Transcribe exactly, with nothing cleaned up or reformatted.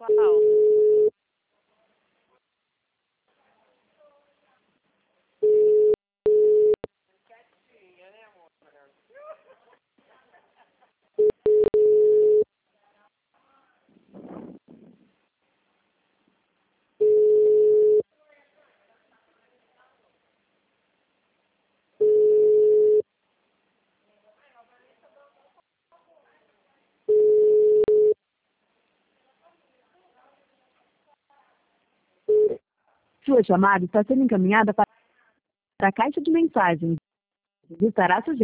Qual? Sua chamada está sendo encaminhada para a caixa de mensagens. Estará sujeito